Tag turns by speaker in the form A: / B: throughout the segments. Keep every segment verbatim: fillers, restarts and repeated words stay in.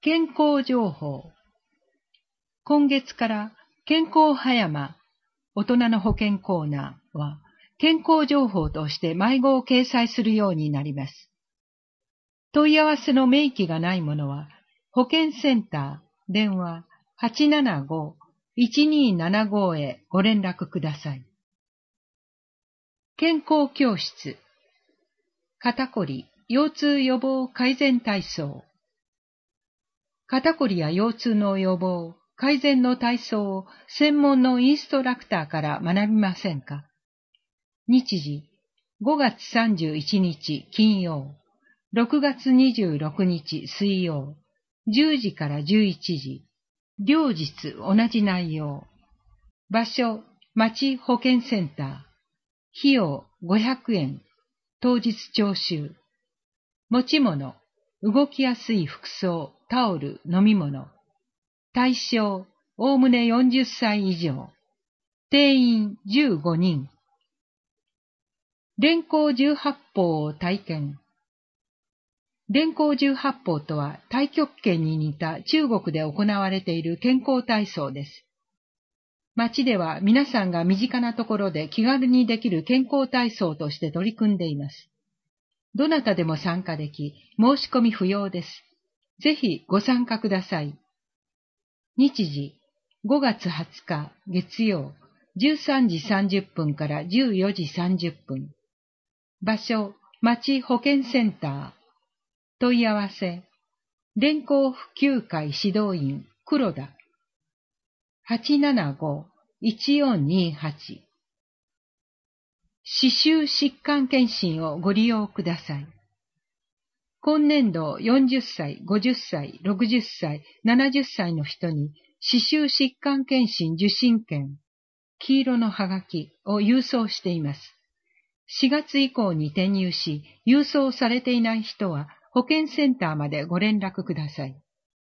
A: 健康情報。今月から健康葉山大人の保険コーナーは健康情報として迷子を掲載するようになります。問い合わせの明記がないものは保健センター電話 はちななご いちにーななご へご連絡ください。健康教室。肩こり、腰痛予防改善体操。肩こりや腰痛の予防、改善の体操を専門のインストラクターから学びませんか？日時、ごがつさんじゅういちにち金曜、ろくがつにじゅうろくにち水曜、じゅうじからじゅういちじ、両日同じ内容。場所、町保健センター。費用ごひゃくえん、当日徴収。持ち物、動きやすい服装、タオル、飲み物。対象、おおむねよんじゅっさい以上。定員じゅうごにん。連行十八法を体験。連行十八法とは太極拳に似た中国で行われている健康体操です。町では皆さんが身近なところで気軽にできる健康体操として取り組んでいます。どなたでも参加でき、申し込み不要です。ぜひご参加ください。日時、ごがつはつか月曜、じゅうさんじさんじゅっぷんからじゅうよじさんじゅっぷん。場所、町保健センター。問い合わせ、連行普及会指導員、黒田。はちななご いちよんにはち。歯周疾患検診をご利用ください。今年度よんじゅっさい、ごじゅっさい、ろくじゅっさい、ななじゅっさいの人に歯周疾患検診受診券、黄色のハガキを郵送しています。しがつ以降に転入し、郵送されていない人は保健センターまでご連絡ください。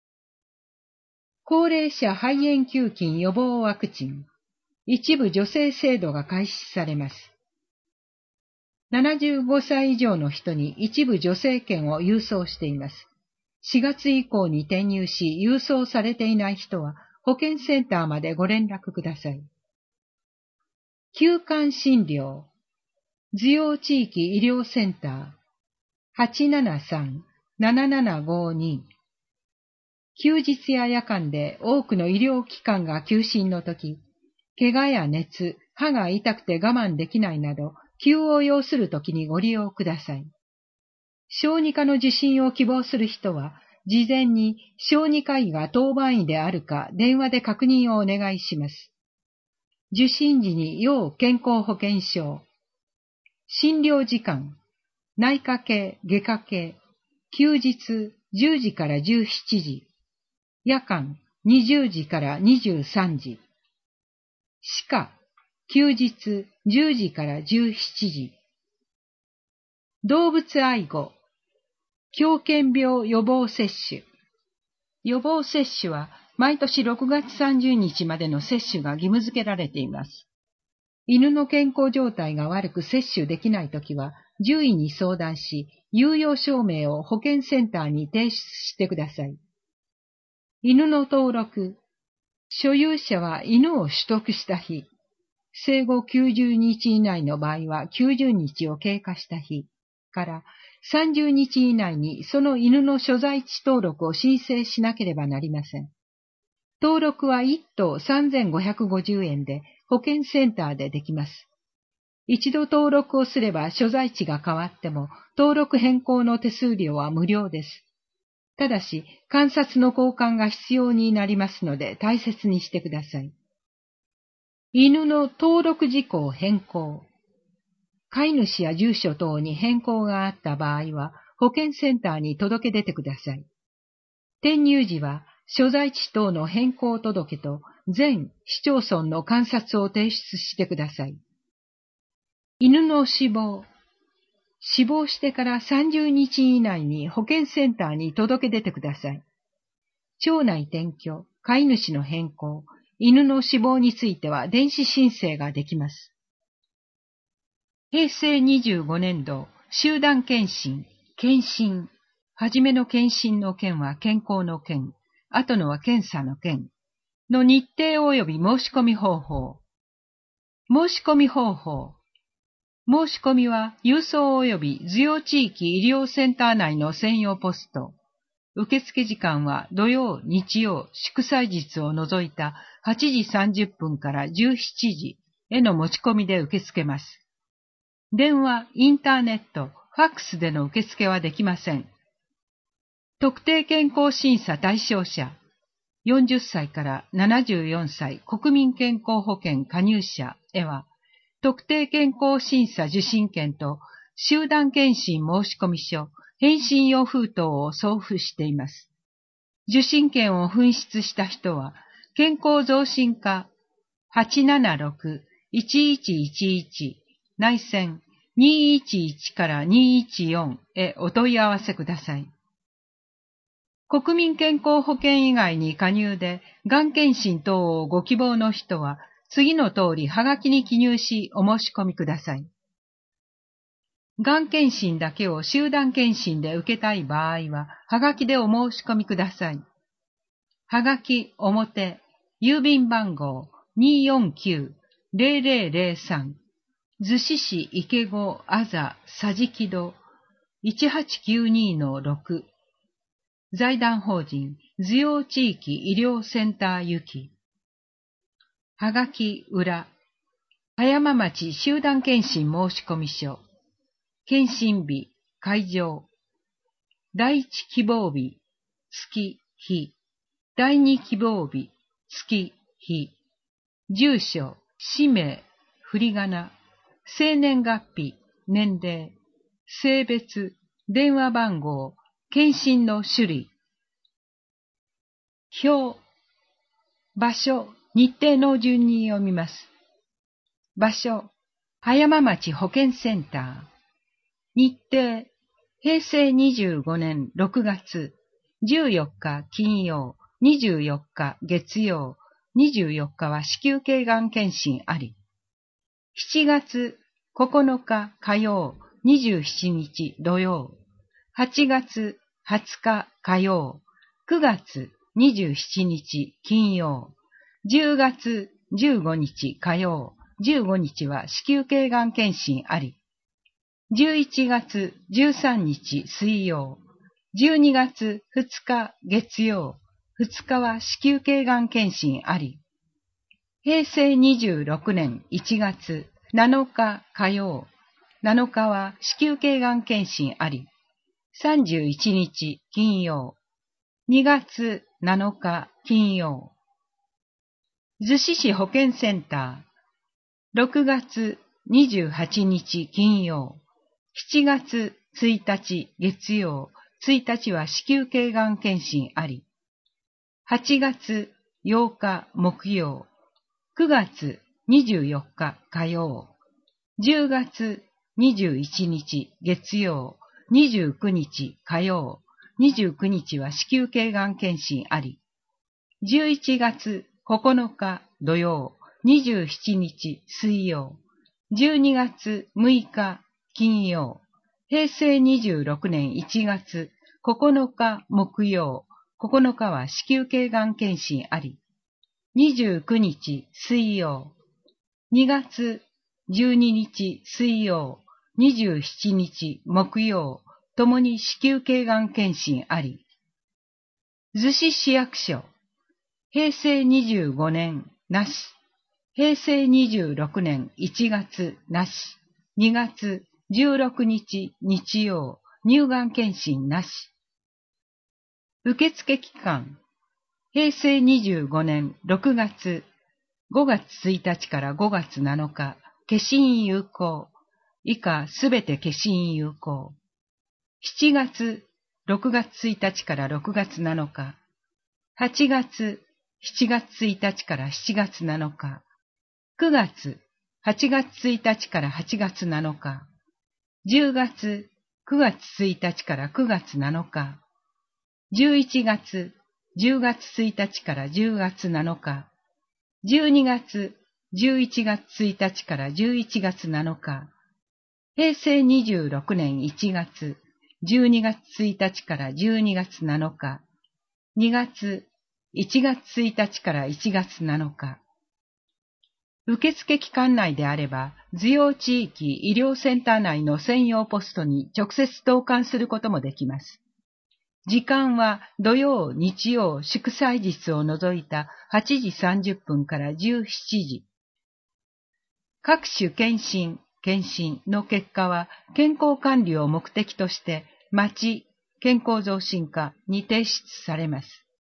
A: 高齢者肺炎球菌予防ワクチン、一部助成制度が開始されます。ななじゅうごさい以上の人に一部助成券を郵送しています。しがつ以降に転入し、郵送されていない人は保健センターまでご連絡ください。休館診療、需要地域医療センター、はちななさん ななななごに。休日や夜間で多くの医療機関が休診のとき、怪我や熱、歯が痛くて我慢できないなど、急を要するときにご利用ください。小児科の受診を希望する人は、事前に小児科医が当番医であるか電話で確認をお願いします。受診時に要健康保険証。診療時間、内科系、外科系、休日じゅうじからじゅうしちじ、夜間にじゅうじからにじゅうさんじ、歯科、休日じゅうじからじゅうしちじ。動物愛護、狂犬病予防接種。予防接種は毎年ろくがつさんじゅうにちまでの接種が義務付けられています。犬の健康状態が悪く接種できないときは、獣医に相談し、有用証明を保健センターに提出してください。犬の登録。所有者は犬を取得した日。生後きゅうじゅうにち以内の場合はきゅうじゅうにちを経過した日からさんじゅうにち以内にその犬の所在地登録を申請しなければなりません。登録はいっとうさんぜんごひゃくごじゅうえんで保健センターでできます。一度登録をすれば所在地が変わっても登録変更の手数料は無料です。ただし観察の交換が必要になりますので大切にしてください。犬の登録事項変更。飼い主や住所等に変更があった場合は、保健センターに届け出てください。転入時は、所在地等の変更届と全市町村の観察を提出してください。犬の死亡。死亡してからさんじゅうにち以内に保健センターに届け出てください。町内転居、飼い主の変更、犬の死亡については電子申請ができます。へいせいにじゅうごねんど集団検診、検診、 はじめの検診の件は健康の件、後のは検査の件の日程及び申し込み方法。申し込み方法。申し込みは郵送及び需要地域医療センター内の専用ポスト。受付時間は土曜、日曜、祝祭日を除いたはちじさんじゅっぷんからじゅうしちじへの持ち込みで受け付けます。電話、インターネット、ファックスでの受付はできません。特定健康審査対象者、よんじゅっさいからななじゅうよんさい国民健康保険加入者へは、特定健康審査受診券と集団検診申込書、返信用封筒を送付しています。受診券を紛失した人は、健康増進課 はちななろく いちいちいちいち 内線にいちいちからにいちよんへお問い合わせください。国民健康保険以外に加入で、がん検診等をご希望の人は、次の通りはがきに記入しお申し込みください。がん検診だけを集団検診で受けたい場合は、はがきでお申し込みください。はがき表、郵便番号 にーよんきゅう ぜろぜろぜろさん、逗子市池子あざ桟敷戸 いちはちきゅうにのろく、財団法人需要地域医療センター行き。はがき裏、葉山町集団検診申込書。検診日、会場。第一希望日、月、日。第二希望日、月、日。住所、氏名、振り仮名。生年月日、年齢。性別、電話番号。検診の種類。表。場所、日程の順に読みます。場所、葉山町保健センター。日程、へいせいにじゅうごねんろくがつ、じゅうよっか金曜、にじゅうよっか月曜、にじゅうよっかは子宮頸がん検診あり。しちがつここのか火曜、にじゅうしちにち土曜。はちがつはつか火曜、くがつにじゅうしちにち金曜。じゅうがつじゅうごにち火曜、じゅうごにちは子宮頸がん検診あり。じゅういちがつじゅうさんにち水曜、じゅうにがつふつか月曜、ふつかは子宮頸がん検診あり。へいせいにじゅうろくねんいちがつなのか火曜、なのかは子宮頸がん検診あり。さんじゅういちにち金曜、にがつなのか金曜。逗子市保健センター、ろくがつにじゅうはちにち金曜、しちがつついたち月曜、ついたちは子宮頸がん検診あり。はちがつようか木曜、くがつにじゅうよっか火曜、じゅうがつにじゅういちにち月曜、にじゅうくにち火曜、にじゅうくにちは子宮頸がん検診あり。じゅういちがつここのか土曜、にじゅうしちにち水曜、じゅうにがつむいか金曜、へいせいにじゅうろくねんいちがつここのか木曜、ここのかは子宮頸がん検診あり。にじゅうくにち水曜、にがつじゅうににち水曜、にじゅうしちにち木曜、ともに子宮頸がん検診あり。逗子市役所、へいせいにじゅうごねんなし。へいせいにじゅうろくねんいちがつなし。にがつじゅうろくにち日曜、乳がん検診なし。受付期間、へいせいにじゅうごねんろくがつ、ごがつついたちからごがつなのか、消印有効。以下すべて消印有効。しちがつ、ろくがつついたちからろくがつなのか。はちがつ、しちがつついたちからしちがつなのか。くがつ、はちがつついたちからはちがつなのか。じゅうがつ、くがつついたちからくがつなのか。じゅういちがつ、じゅうがつついたちからじゅうがつなのか。じゅうにがつ、じゅういちがつついたちからじゅういちがつなのか。へいせいにじゅうろくねんいちがつ、 じゅうにがつついたちからじゅうにがつなのか、にがつ、いちがつついたちからいちがつなのか。受付期間内であれば、需要地域医療センター内の専用ポストに直接投函することもできます。時間は土曜、日曜、祝祭日を除いたはちじさんじゅっぷんからじゅうしちじ。各種検診、検診の結果は健康管理を目的として町健康増進課に提出されます。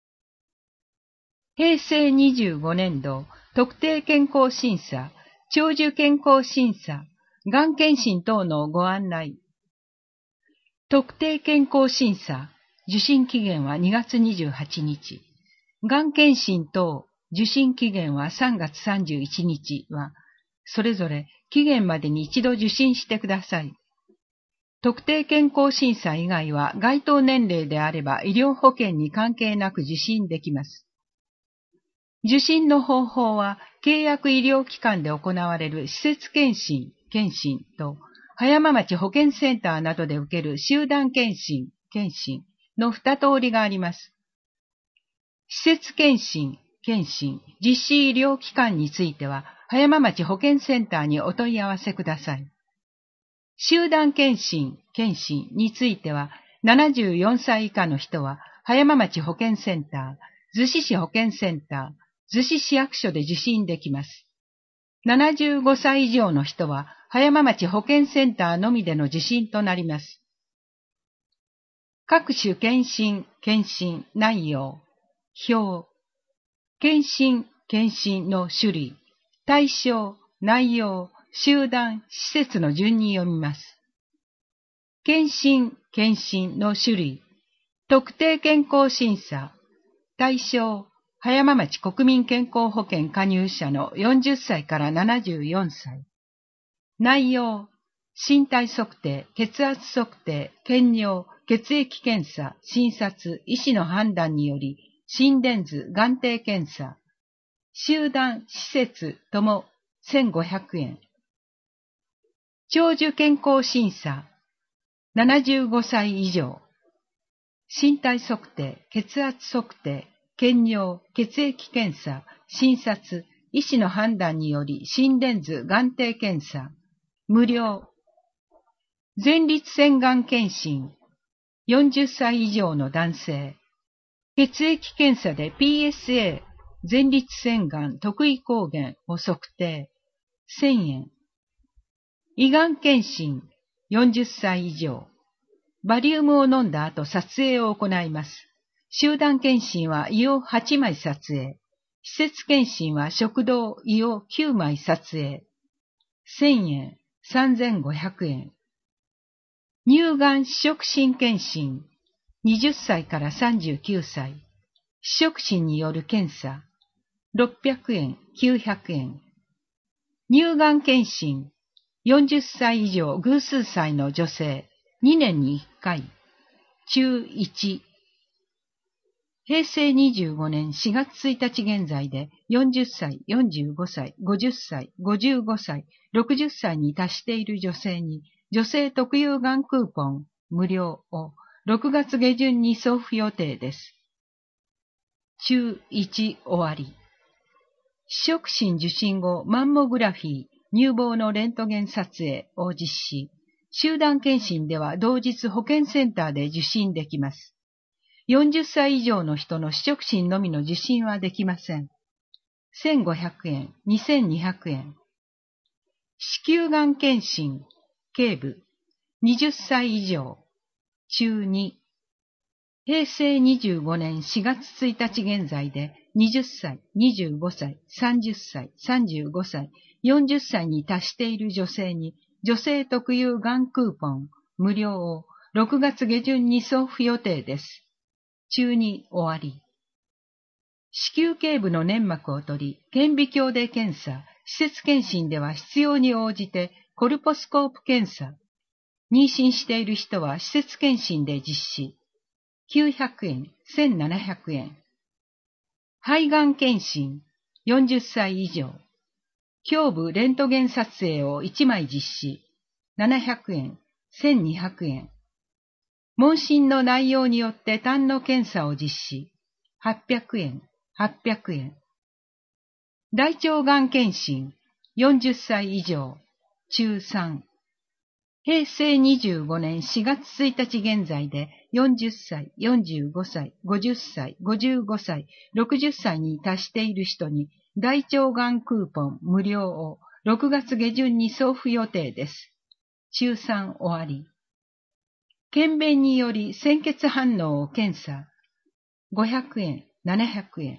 A: へいせいにじゅうごねんど特定健康審査、長寿健康審査、がん検診等のご案内。特定健康審査、受診期限はにがつにじゅうはちにち。がん検診等受診期限はさんがつさんじゅういちにちは、それぞれ期限までに一度受診してください。特定健康審査以外は該当年齢であれば医療保険に関係なく受診できます。受診の方法は契約医療機関で行われる施設検診、検診と葉山町保健センターなどで受ける集団検診、検診の二通りがあります。施設検診、検診、実施医療機関については葉山町保健センターにお問い合わせください。集団検診、検診についてはななじゅうよんさい以下の人は葉山町保健センター、逗子市保健センター、逗子市役所で受診できます。ななじゅうごさい以上の人は葉山町保健センターのみでの受診となります。各種検診、検診内容、表、検診、検診の種類、対象、内容、集団、施設の順に読みます。検診、検診の種類、特定健康審査、対象、葉山町国民健康保険加入者のよんじゅっさいからななじゅうよんさい。内容、身体測定、血圧測定、検尿、血液検査、診察、医師の判断により、心電図、眼底検査、集団、施設ともせんごひゃくえん。長寿健康審査、ななじゅうごさい以上。身体測定、血圧測定、検尿、血液検査、診察、医師の判断により心電図、眼底検査、無料。前立腺がん検診、よんじゅっさい以上の男性。血液検査で ピーエスエー、前立腺がん特異抗原を測定、せんえん。胃がん検診、よんじゅっさい以上。バリウムを飲んだ後撮影を行います。集団検診は胃をはちまい撮影。施設検診は食道、胃をきゅうまい撮影。せんえん、さんぜんごひゃくえん。乳がん試食診検診、はたちからさんじゅうきゅうさい。試食診による検査、ろっぴゃくえん、きゅうひゃくえん。乳がん検診、よんじゅっさい以上偶数歳の女性、にねんにいっかい。中いち。へいせいにじゅうごねんしがつついたち現在でよんじゅっさい、よんじゅうごさい、ごじゅっさい、ごじゅうごさい、ろくじゅっさいに達している女性に女性特有がんクーポン無料をろくがつげじゅんに送付予定です。中いち終わり。試食診受診後マンモグラフィー、乳房のレントゲン撮影を実施。集団検診では同日保健センターで受診できます。よんじゅっさい以上の人の試食診のみの受診はできません。せんごひゃくえん、にせんにひゃくえん。子宮がん検診、頸部、はたち以上、中に。へいせいにじゅうごねんしがつついたち現在ではたち、にじゅうごさい、さんじゅっさい、さんじゅうごさい、よんじゅっさいに達している女性に女性特有がんクーポン無料をろくがつげじゅんに送付予定です。中に終わり。子宮頸部の粘膜を取り、顕微鏡で検査、施設検診では必要に応じてコルポスコープ検査。妊娠している人は施設検診で実施。きゅうひゃくえん、せんななひゃくえん。肺がん検診、よんじゅっさい以上。胸部レントゲン撮影をいちまい実施。ななひゃくえん、せんにひゃくえん。 問診の内容によって痰の検査を実施。はっぴゃくえん、はっぴゃくえん。大腸がん検診、よんじゅっさい以上、中さん。平成にじゅうごねんしがつついたち現在でよんじゅっさい、よんじゅうごさい、ごじゅっさい、ごじゅうごさい、ろくじゅっさいに達している人に大腸がんクーポン無料をろくがつげじゅんに送付予定です。中さん終わり。検便により鮮血反応を検査。ごひゃくえん、ななひゃくえん。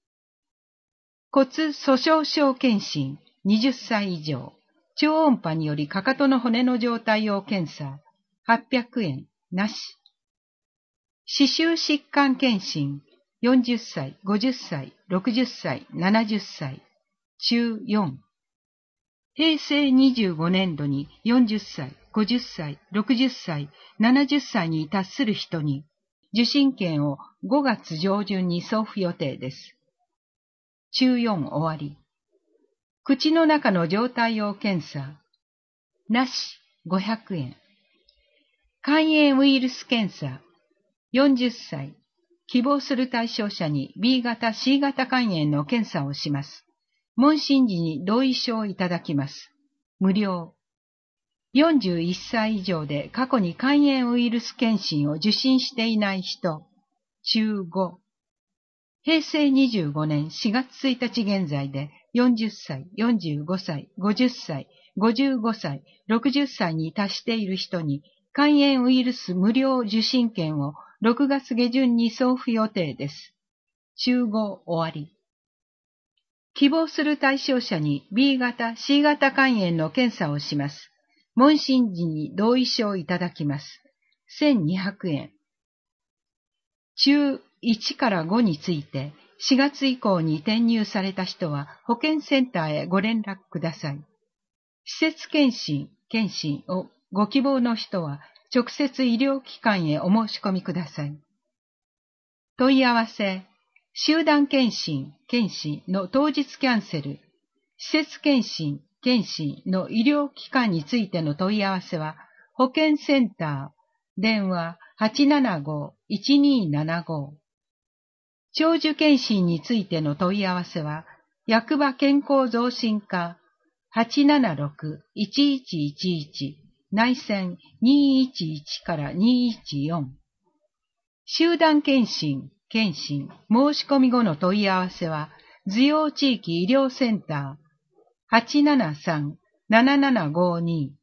A: 骨粗鬆症検診、はたち以上。超音波によりかかとの骨の状態を検査。はっぴゃくえん、なし。歯周疾患検診、よんじゅっさい、ごじゅっさい、ろくじゅっさい、ななじゅっさい。中よん。平成にじゅうごねんどによんじゅっさい、ごじゅっさい、ろくじゅっさい、ななじゅっさいに達する人に、受診券をごがつ上旬に送付予定です。中よん終わり。口の中の状態を検査。なし、ごひゃくえん。肝炎ウイルス検査。よんじゅっさい。希望する対象者に ビー 型、シー 型肝炎の検査をします。問診時に同意書をいただきます。無料。よんじゅういっさい以上で過去に肝炎ウイルス検診を受診していない人。中ご。平成にじゅうごねんしがつついたち現在でよんじゅっさい、よんじゅうごさい、ごじゅっさい、ごじゅうごさい、ろくじゅっさいに達している人に肝炎ウイルス無料受診券をろくがつげじゅんに送付予定です。中ご終わり。希望する対象者に ビー 型、シー 型肝炎の検査をします。問診時に同意書をいただきます。せんにひゃくえん。中いちからごについてしがつ以降に転入された人は保健センターへご連絡ください。施設検診、検診をご希望の人は直接医療機関へお申し込みください。問い合わせ、集団検診、検診の当日キャンセル、施設検診、検診の医療機関についての問い合わせは、保健センター、電話 はちななご いちにーななご。長寿検診についての問い合わせは、役場健康増進課 はちななろく いちいちいちいち 内線にいちいちからにいちよん。集団検診、検診、申し込み後の問い合わせは、図陽地域医療センター はちななさん ななななごに